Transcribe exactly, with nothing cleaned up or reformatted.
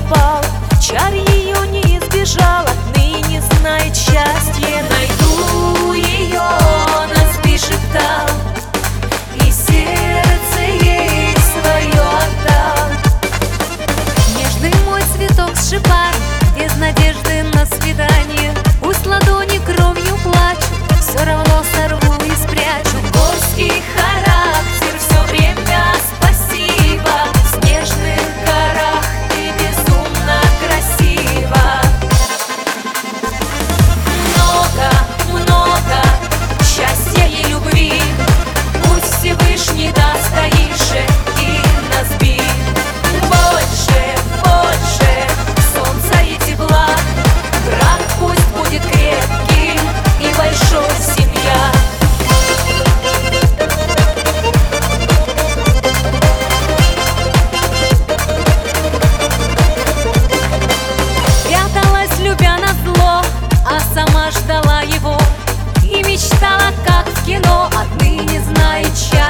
пропал, чар ее не избежал, отныне знает счастье. Найду ее, Насби шептал, и сердце ей свое отдал. Нежный мой цветок с шипами, без надежды на свидание, пусть ладони кровью плачут, все равно сорву и спрячу. Горский характер, все время спасибо, в снежных горах ты безумно красива. Много, много счастья и любви пусть Всевышний даст Аише и Насби. Больше, больше солнца и тепла, брак пусть будет крепким и большой, семья. Пряталась, любя назло, а сама ждала его и мечтала, как в кино, отныне знает счастье.